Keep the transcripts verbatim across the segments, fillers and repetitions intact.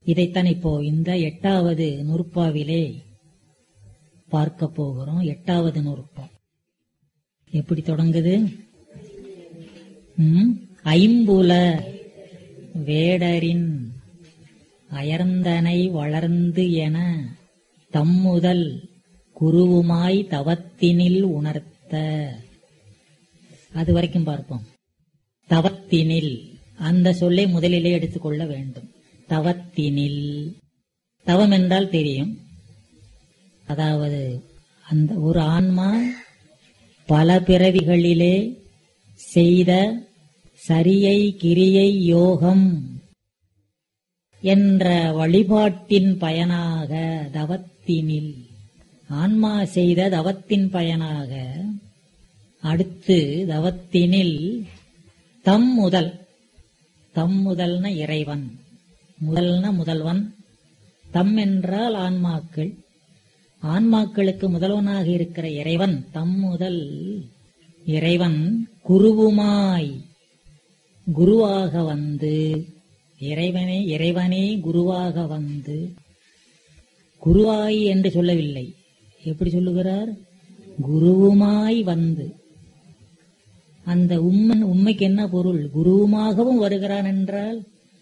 இதைத்தான் இப்போ இந்த எட்டாவது நூற்பாவிலே பார்க்க போகிறோம். எட்டாவது நூற்பா எப்படி தொடங்குது? ம், ஐம்புல வேடரின் அயர்ந்தனை வளர்ந்து என தம்முதல் குருவுமாய் தவத்தினில் உணர்த்த. அது வரைக்கும் பார்ப்போம். தவத்தினில் அந்த சொல்லை முதலிலே எடுத்துக்கொள்ள வேண்டும். தவத்தினில், தவம் என்றால் தெரியும். அதாவது அந்த ஒரு ஆன்மா பல பிறவிகளிலே செய்த சரியை கிரியை யோகம் என்ற வழிபாட்டின் பயனாக தவத்தினில், ஆன்மா செய்த தவத்தின் பயனாக அடுத்து தவத்தினில் தம் முதல், தம் முதல்ன இறைவன், முதல்ன முதல்வன், தம் என்றால் ஆன்மாக்கள், ஆன்மாக்களுக்கு முதல்வனாக இருக்கிற இறைவன், தம் முதல் இறைவன் குருவுமாய் குருவாக வந்து, இறைவனே இறைவனே குருவாக வந்து, குருவாய் என்று சொல்லவில்லை, எப்படி சொல்லுகிறார்? குருவுமாய் வந்து. அந்த உம்மன் உண்மைக்கு என்ன பொருள்? குருவுமாகவும் வருகிறான் என்றால்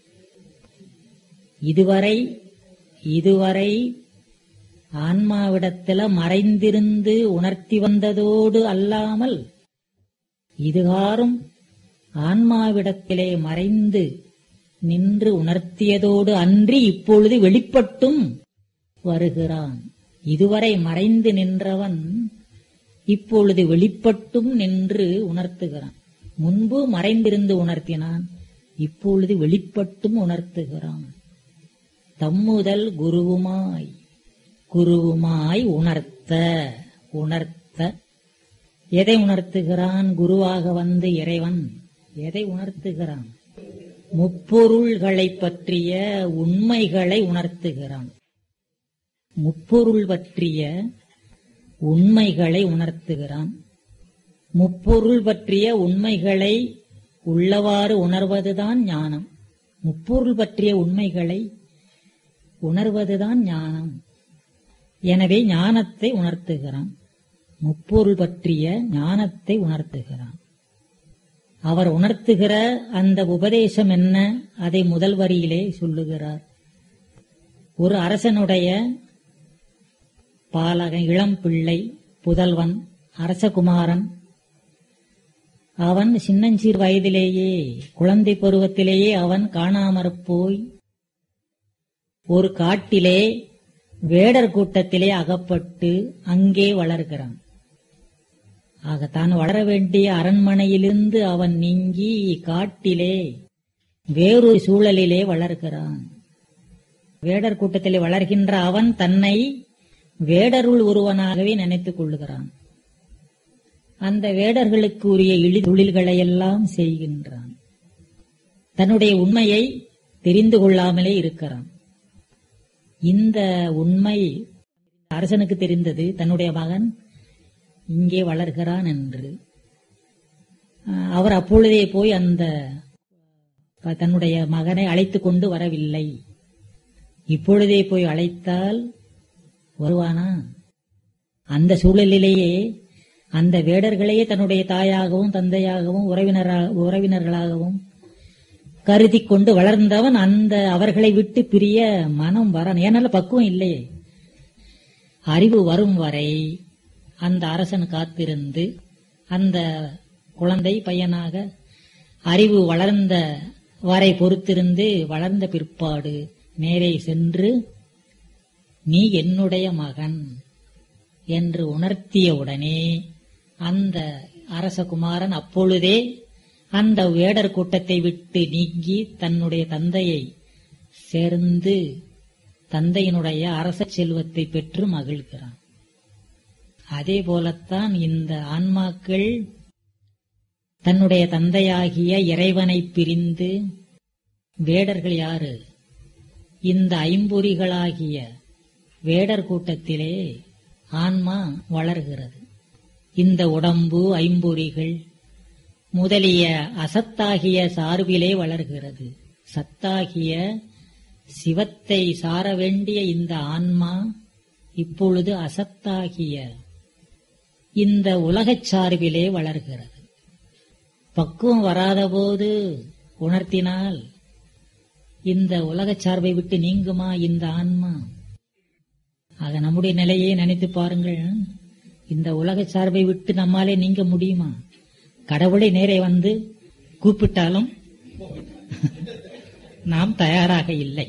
இதுவரை இதுவரை ஆன்மாவிடத்தில் மறைந்திருந்து உணர்த்தி வந்ததோடு அல்லாமல் இதுகாரும் ஆன்மாவிடத்திலே மறைந்து நின்று உணர்த்தியதோடு அன்றி இப்பொழுது வெளிப்பட்டும் வருகிறான். இதுவரை மறைந்து நின்றவன் இப்பொழுது வெளிப்பட்டும் நின்று உணர்த்துகிறான். முன்பு மறைந்திருந்து உணர்த்தினான், இப்பொழுது வெளிப்பட்டும் உணர்த்துகிறான். தம்முதல் குருவுமாய், குருவுமாய் உணர்த்த, உணர்த்த. எதை உணர்த்துகிறான்? குருவாக வந்து இறைவன் எதை உணர்த்துகிறான்? முப்பொருள்களை பற்றிய உண்மைகளை உணர்த்துகிறான். முப்பொருள் பற்றிய உண்மைகளை உணர்த்துகிறான். முப்பொருள் பற்றிய உண்மைகளை உள்ளவாறு உணர்வதுதான் ஞானம். முப்பொருள் பற்றிய உண்மைகளை உணர்வதுதான் ஞானம். எனவே ஞானத்தை உணர்த்துகிறான். முப்பொருள் பற்றிய ஞானத்தை உணர்த்துகிறான். அவர் உணர்த்துகிற அந்த உபதேசம் என்ன? அதை முதல் வரியிலே சொல்லுகிறார். ஒரு அரசனுடைய பாலகன், இளம் பிள்ளை, புதல்வன், அரசகுமாரன், அவன் சின்னஞ்சீர் வயதிலேயே, குழந்தை பருவத்திலேயே அவன் காணாமற் போய் ஒரு காட்டிலே வேடர் கூட்டத்திலே அகப்பட்டு அங்கே வளர்கிறான். ஆக தான் வளர வேண்டிய அரண்மனையிலிருந்து அவன் நீங்கி காட்டிலே வேறொரு சூழலிலே வளர்கிறான். வேடர் கூட்டத்திலே வளர்கின்ற அவன் தன்னை வேடருள் ஒருவனாகவே நினைத்துக் கொள்ளுகிறான். அந்த வேடர்களுக்கு உரிய இழி தொழில்களையெல்லாம் செய்கின்றான். தன்னுடைய உண்மையை தெரிந்து கொள்ளாமலே இருக்கிறான். இந்த உண்மை அரசனுக்கு தெரிந்தது, தன்னுடைய மகன் இங்கே வளர்கிறான் என்று. அவர் அப்பொழுதே போய் அந்த தன்னுடைய மகனை அழைத்து கொண்டு வரவில்லை. இப்பொழுதே போய் அழைத்தால் வருவானா? அந்த சூழலிலேயே அந்த வேடர்களையே தன்னுடைய தாயாகவும் தந்தையாகவும் உறவினர்களாகவும் கருதி கொண்டு வளர்ந்தவன் அந்த அவர்களை விட்டு பிரிய மனம் வர, ஏனால பக்குவம் இல்லையே. அறிவு வரும் வரை அந்த அரசன் காத்திருந்து அந்த குழந்தை பையனாக அறிவு வளர்ந்த வரை பொறுத்திருந்து வளர்ந்த பிற்பாடு நேரே சென்று நீ என்னுடைய மகன் என்று உணர்த்தியவுடனே அந்த அரசகுமாரன் அப்பொழுதே அந்த வேடர் கூட்டத்தை விட்டு நீங்கி தன்னுடைய தந்தையை சேர்ந்து தந்தையினுடைய அரச செல்வத்தை பெற்று மகிழ்கிறான். அதே போலத்தான் இந்த ஆன்மாக்கள் தன்னுடைய தந்தையாகிய இறைவனை பிரிந்து, வேடர்கள் யாரு? இந்த ஐம்பொறிகளாகிய வேடர் கூட்டத்திலே ஆன்மா வளர்கிறது. இந்த உடம்பு ஐம்பொறிகள் முதலிய அசத்தாகிய சார்பிலே வளர்கிறது. சத்தாகிய சிவத்தை சார வேண்டிய இந்த ஆன்மா இப்பொழுது அசத்தாகிய இந்த உலகச் சார்பிலே வளர்கிறது. பக்குவம் வராத போது உணர்த்தினால் இந்த உலகச் சார்பை விட்டு நீங்குமா இந்த ஆன்மா? ஆக நம்முடைய நிலையை நினைத்து பாருங்கள். இந்த உலகச் சார்பை விட்டு நம்மாலே நீங்க முடியுமா? கடவுளை நேரே வந்து கூப்பிட்டாலும் நாம் தயாராக இல்லை.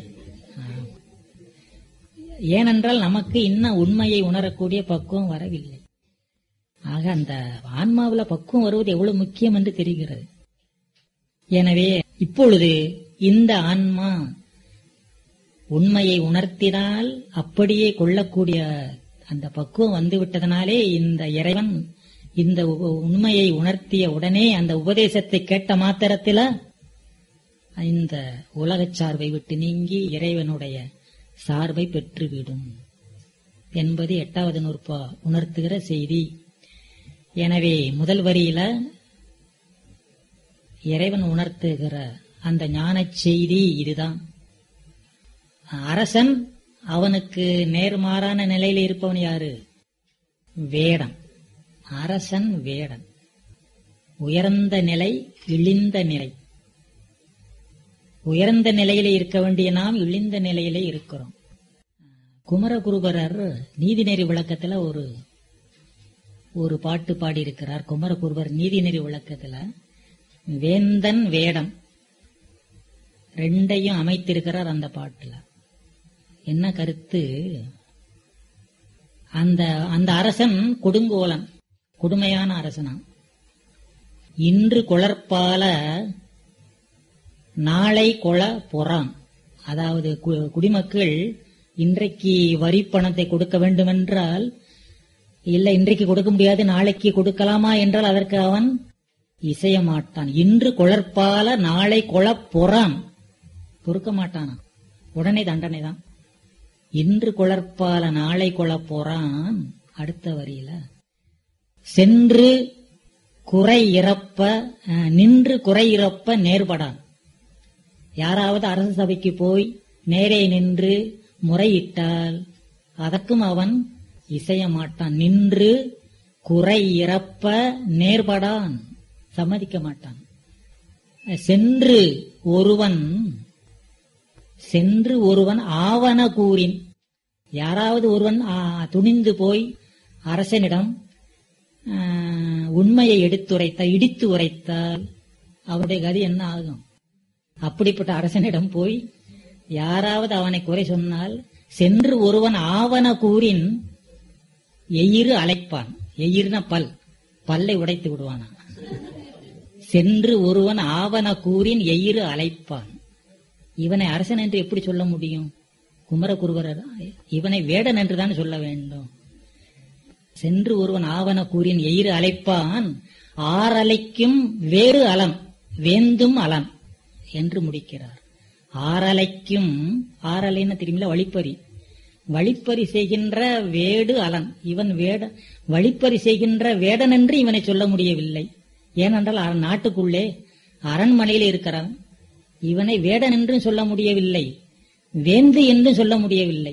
ஏனென்றால் நமக்கு இன்னும் உண்மையை உணரக்கூடிய பக்குவம் வரவில்லை. ஆக அந்த ஆன்மாவுல பக்குவம் வருவது எவ்வளவு முக்கியம் என்று தெரிகிறது. எனவே இப்பொழுது இந்த ஆன்மா உண்மையை உணர்த்தினால் அப்படியே கொள்ளக்கூடிய அந்த பக்குவம் வந்துவிட்டதனாலே இந்த இறைவன் இந்த உண்மையை உணர்த்திய உடனே அந்த உபதேசத்தை கேட்ட மாத்திரத்தில் இந்த உலகச் சார்பை விட்டு நீங்கி இறைவனுடைய சார்பை பெற்றுவிடும் என்பது எட்டாவது நூற்பா உணர்த்துகிற செய்தி. எனவே முதல் வரியில இறைவன் உணர்த்துகிற அந்த ஞானச் செய்தி இதுதான். அரசன் அவனுக்கு நேர்மாறான நிலையில் இருப்பவன் யாரு? வேடன். அரசன் வேடன். உயர்ந்த நிலை, இழிந்த நிலை. உயர்ந்த நிலையிலே இருக்க வேண்டிய நாம் இழிந்த நிலையிலே இருக்கிறோம். குமரகுருபரர் நீதிநெறி விளக்கத்துல ஒரு ஒரு பாட்டு பாடியிருக்கிறார். குமரகுருபர் நீதிநெறி விளக்கத்துல வேந்தன் வேடம் ரெண்டையும் அமைத்திருக்கிறார் அந்த பாட்டுல. என்ன கருத்து? அந்த அந்த அரசன் கொடுங்கோலன், கொடுமையான அரசனாம். இன்று குளற்பால நாளை கொள பொறான். அதாவது குடிமக்கள் இன்றைக்கு வரி பணத்தை கொடுக்க வேண்டுமென்றால், இல்லை இன்றைக்கு கொடுக்க முடியாது நாளைக்கு கொடுக்கலாமா என்றால் அதற்கு அவன் இசைய மாட்டான். இன்று குளற்பால நாளை கொள பொறான், பொறுக்க மாட்டானா, உடனே தண்டனை தான். இன்று குளற்பால நாளை கொள பொறான். அடுத்த வரியில சென்று குறை இறப்ப நின்று குறை இறப்ப நேர்படான். யாராவது அரசு சபைக்கு போய் நேரே நின்று முறையிட்டால் அதற்கும் அவன் இசைய மாட்டான். நின்று குறை இறப்ப நேர்படான், சம்மதிக்க மாட்டான். சென்று ஒருவன் சென்று ஒருவன் ஆவன கூறின், யாராவது ஒருவன் துணிந்து போய் அரசனிடம் உண்மையை எடுத்துரைத்த இடித்து உரைத்தால் அவருடைய கதி என்ன ஆகும்? அப்படிப்பட்ட அரசனிடம் போய் யாராவது அவனை குறை சொன்னால், சென்று ஒருவன் ஆவன கூறின் எயிறு அழைப்பான். எயிர்ன பல், பல்லை உடைத்து விடுவானா. சென்று ஒருவன் ஆவன கூறின் எயிறு அழைப்பான். இவனை அரசன் என்று எப்படி சொல்ல முடியும்? குமரகுருபரர் இவனை வேடன் என்றுதான் சொல்ல வேண்டும். சென்று ஒருவன் ஆவன கூறின் எயிறு அழைப்பான், ஆறலைக்கும் வேறு அலம் வேந்தும் அலம் என்று முடிக்கிறார். ஆறலைக்கும், ஆறலைன்னு தெரியுமில்ல, வழிப்பறி. வழிப்பறி செய்கின்ற வேடு அலன். இவன் வேட வழிப்பறி செய்கின்ற வேடன் என்று இவனை சொல்ல முடியவில்லை. ஏனென்றால் நாட்டுக்குள்ளே அரண்மனையில் இருக்கிறான். இவனை வேடன் என்றும் சொல்ல முடியவில்லை, வேந்து என்றும் சொல்ல முடியவில்லை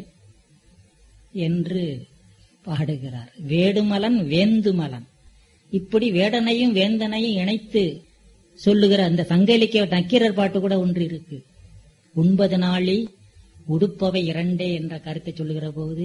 என்று பாடுகிறார். வேடுமலன் வேந்துமலன். இப்படி வேடனையும் வேந்தனையும் இணைத்து சொல்லுகிற அந்த சங்க இலக்கிய நக்கீரர் பாட்டு கூட ஒன்று இருக்கு. உண்பது நாளி உடுப்பவை இரண்டே என்ற கருத்தை சொல்லுகிற போது,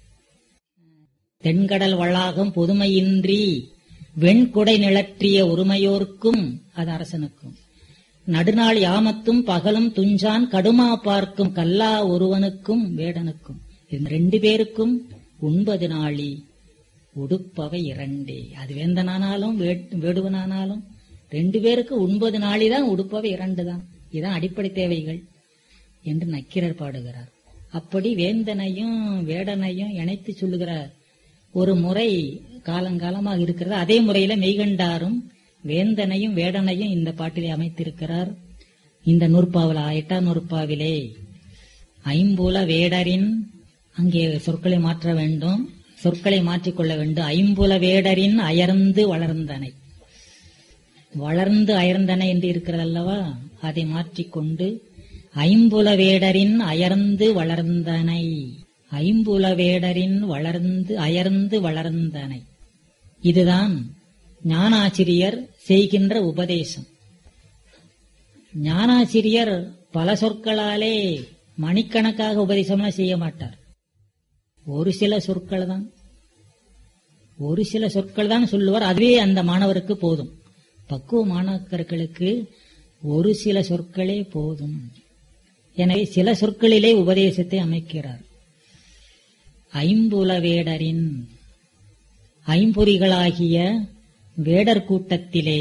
தென்கடல் வளாகம் பொதுமையின்றி வெண்குடை நிழற்றிய உரிமையோர்க்கும், அது அரசனுக்கும், நடுநாள் யாமத்தும் பகலும் துஞ்சான் கடுமா பார்க்கும் கல்லா ஒருவனுக்கும் வேடனுக்கும், இந்த ரெண்டு பேருக்கும் உண்பது நாளி உடுப்பவை இரண்டே. அது வேந்தனானாலும் வேடுவனானாலும் ரெண்டு பேருக்கு ஒன்பது நாளிதான், உடுப்பவை இரண்டு தான். இதுதான் அடிப்படை தேவைகள் என்று நக்கீரர் பாடுகிறார். அப்படி வேந்தனையும் வேடனையும் இணைத்து சொல்லுகிற ஒரு முறை காலங்காலமாக இருக்கிறது. அதே முறையில மெய்கண்டாரும் வேந்தனையும் வேடனையும் இந்த பாட்டிலே அமைத்திருக்கிறார். இந்த நூற்பாவில எட்டாம் நூற்பாவிலே ஐம்புல வேடரின், அங்கே சொற்களை மாற்ற வேண்டும், சொற்களை மாற்றிக்கொள்ள வேண்டும். ஐம்புல வேடரின் அயர்ந்து வளர்ந்தனை, வளர்ந்து அயர்ந்தனை என்று இருக்கிறது அல்லவா, அதை மாற்றிக்கொண்டு ஐம்புல வேடரின் அயர்ந்து வளர்ந்தனை. ஐம்புல வேடரின் வளர்ந்து அயர்ந்து வளர்ந்தனை. இதுதான் ஞானாசிரியர் செய்கின்ற உபதேசம். ஞானாசிரியர் பல சொற்களாலே மணிக்கணக்காக உபதேசம்லாம் செய்ய மாட்டார். ஒரு சில சொற்கள் தான் ஒரு சில சொற்கள் தான் சொல்லுவார். அதுவே அந்த மாணவருக்கு போதும். பக்குவ மாணாக்கர்களுக்கு ஒரு சில சொற்களே போதும். எனவே சில சொற்களிலே உபதேசத்தை அமைக்கிறார். ஐம்புல வேடரின் ஐம்பொறிகளாகிய வேடர் கூட்டத்திலே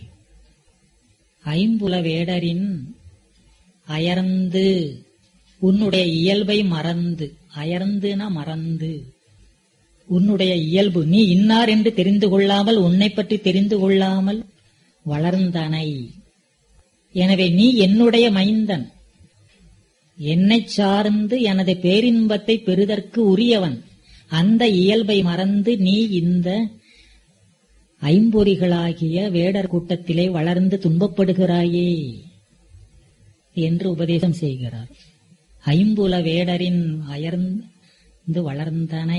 ஐம்புல வேடரின் அயர்ந்து உன்னுடைய இயல்பை மறந்து, அயர்ந்துனா மறந்து, உன்னுடைய இயல்பு நீ இன்னார் என்று தெரிந்து கொள்ளாமல், உன்னை பற்றி தெரிந்து கொள்ளாமல் வளர்ந்தனை. எனவே நீ என்னுடைய மைந்தன், என்னை சார்ந்து எனது பேரின்பத்தை பெறுதற்கு உரியவன். அந்த இயல்பை மறந்து நீ இந்த ஐம்பொறிகளாகிய வேடர் கூட்டத்திலே வளர்ந்து துன்பப்படுகிறாயே என்று உபதேசம் செய்கிறார். ஐம்புல வேடரின் அயர்ந்து வளர்ந்தனை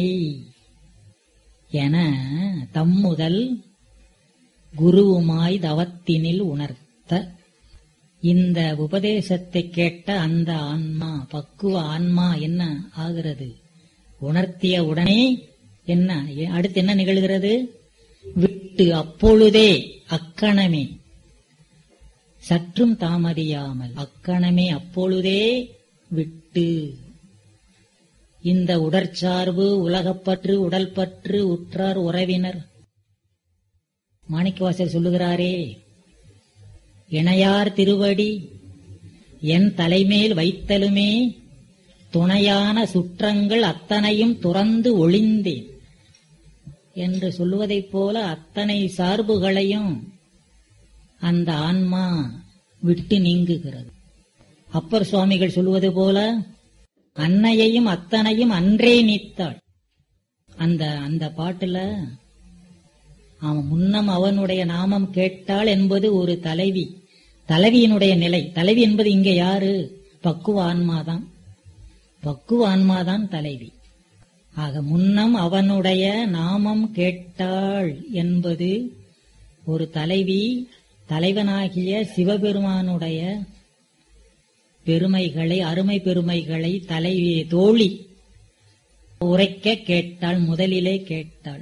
என தம்முதல் குருவுமாய் தவத்தினில் உணர்த்த. இந்த உபதேசத்தை கேட்ட அந்த ஆன்மா, பக்குவ ஆன்மா என்ன ஆகிறது? உணர்த்திய உடனே என்ன அடுத்து என்ன நிகழ்கிறது? விட்டு அப்பொழுதே அக்கணமே, சற்றும் தாமதியாமல் அக்கணமே அப்பொழுதே விட்டு இந்த உடற்சார்பு, உலகப்பற்று, உடல் பற்று, உற்றார் உறவினர். மாணிக்கவாசகர் சொல்லுகிறாரே, இணையார் திருவடி என் தலைமேல் வைத்தலுமே துணையான சுற்றங்கள் அத்தனையும் துறந்து ஒளிந்தேன் என்று சொல்லுவதைப் போல அத்தனை சார்புகளையும் அந்த ஆன்மா விட்டு நீங்குகிறது. அப்பர் சுவாமிகள் சொல்லுவது போல அன்னையையும் அத்தனையும் அன்றே நீத்தாள். அந்த அந்த பாட்டுல அவன் முன்னம் அவனுடைய நாமம் கேட்டாள் என்பது ஒரு தலைவி, தலைவியினுடைய நிலை. தலைவி என்பது இங்க யாரு? பக்குவ ஆன்மாதான். பக்குவ ஆன்மாதான் தலைவி. ஆக முன்னம் அவனுடைய நாமம் கேட்டாள் என்பது ஒரு தலைவி, தலைவனாகிய சிவபெருமானுடைய பெருமைகளை, அருமை பெருமைகளை தலைவி தோழி உரைக்க கேட்டாள், முதலிலே கேட்டாள்.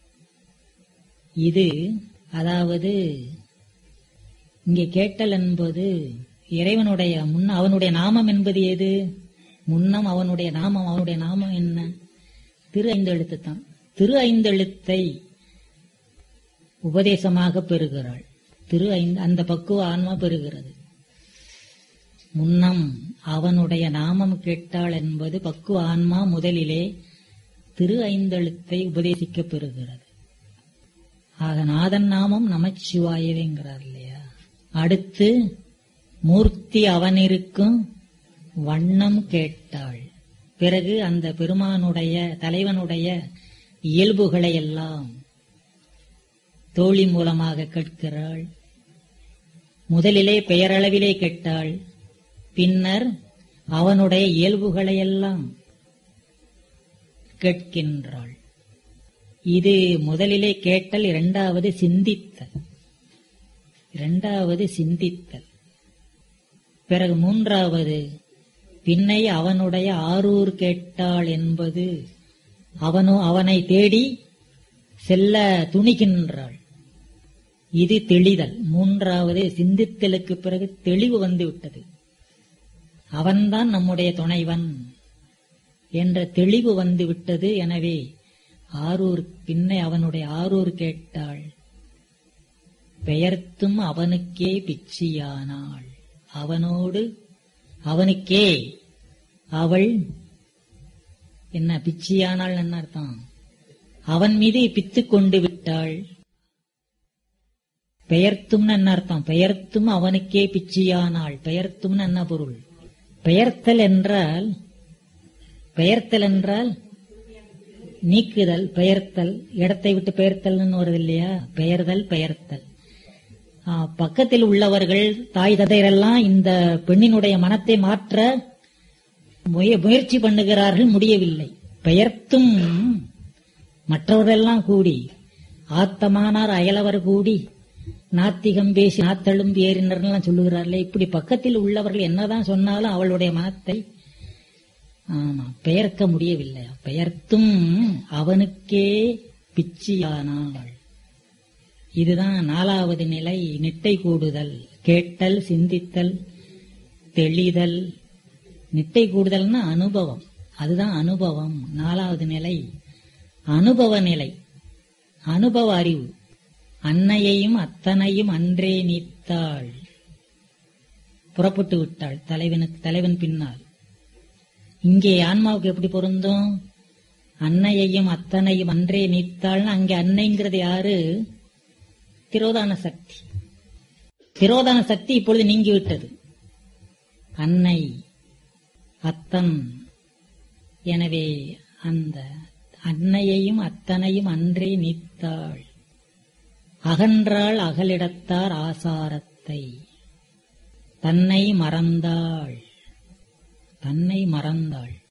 இது அதாவது இங்கே கேட்டல் என்பது இறைவனுடைய முன்ன அவனுடைய நாமம் என்பது எது? முன்னம் அவனுடைய நாமம். அவனுடைய நாமம் என்ன? திரு ஐந்தெழுத்து தான். திரு ஐந்தெழுத்தை உபதேசமாக பெறுகிறாள். திரு ஐந்து அந்த பக்குவ ஆன்மா பெறுகிறது. முன்னம் அவனுடைய நாமம் கேட்டாள் என்பது பக்குவ ஆன்மா முதலிலே திரு ஐந்தெழுத்தை உபதேசிக்க பெறுகிறது. ஆக நாதன் நாமம் நமச்சிவாயவேங்கிறார் இல்லையா? அடுத்து மூர்த்தி அவனிருக்கும் வண்ணம் கேட்டாள். பிறகு அந்த பெருமானுடைய தலைவனுடைய இயல்புகளை எல்லாம் தோழி மூலமாக கேட்கிறாள். முதலிலே பெயரளவிலே கேட்டாள், பின்னர் அவனுடைய இயல்புகளையெல்லாம் கேட்கின்றாள். இது முதலிலே கேட்டல், இரண்டாவது சிந்தித்தல். இரண்டாவது சிந்தித்தல். பிறகு மூன்றாவது பின்னை அவனுடைய ஆரூர் கேட்டாள் என்பது அவனோ அவனை தேடி செல்ல துணிகின்றாள். இது தெளிதல். மூன்றாவது சிந்தித்தலுக்கு பிறகு தெளிவு வந்து விட்டது. அவன்தான் நம்முடைய துணைவன் என்ற தெளிவு வந்து விட்டது. எனவே ஆரூர் பின்னை அவனுடைய ஆரூர் கேட்டாள். பெயர்த்தும் அவனுக்கே பிச்சியானாள். அவனோடு அவனுக்கே அவள் என்ன பிச்சியானாள் என்ன அர்த்தம்? அவன் மீது பித்து கொண்டு விட்டாள். பெயர்த்தும் என்ன அர்த்தம்? பெயர்த்தும் அவனுக்கே பிச்சியானாள். பெயர்த்தும் என்ன பொருள்? பெயர்த்தல் என்றால் பெயர்த்தல் என்றால் நீக்குதல். பெயர்த்தல் இடத்தை விட்டு பெயர்த்தல் வருது இல்லையா? பெயர்தல் பெயர்த்தல். ஆ, பக்கத்தில் உள்ளவர்கள் தாய் தந்தையரெல்லாம் இந்த பெண்ணினுடைய மனத்தை மாற்ற முய- முயற்சி பண்ணுகிறார்கள், முடியவில்லை. பெயர்த்தும் மற்றவரெல்லாம் கூடி, ஆத்தமானார் அயலவர் கூடி நாத்திகம் பேசி நாத்தழும்பு ஏறினர்லாம் சொல்லுகிறார்களே, இப்படி பக்கத்தில் உள்ளவர்கள் என்னதான் சொன்னாலும் அவளுடைய மனத்தை ஆமா பெயர்க்க முடியவில்லை. பெயர்த்தும் அவனுக்கே பிச்சியானாள். இதுதான் நாலாவது நிலை, நிட்டை கூடுதல். கேட்டல், சிந்தித்தல், தெளிதல். நிட்டை கூடுதல்னா அனுபவம், அதுதான் அனுபவம். நாலாவது நிலை அனுபவ நிலை, அனுபவ அறிவு. அன்னையையும் அத்தனையும் அன்றே நீத்தாள், புறப்பட்டு விட்டாள் தலைவனுக்கு தலைவன் பின்னால். இங்கே ஆன்மாவுக்கு எப்படி பொருந்தும்? அன்னையையும் அத்தனையும் அன்றே நீத்தாள்னு அங்கே அன்னைங்கிறது யாரு? திரோதான சக்தி. திரோதான சக்தி இப்பொழுது நீங்கிவிட்டது. அன்னை அத்தன். எனவே அந்த அன்னையையும் அத்தனையும் அன்றே நீத்தாள். அகன்றாள் அகலிடத்தார் ஆசாரத்தை. தன்னை மறந்தாள், தன்னை மறந்தாள்.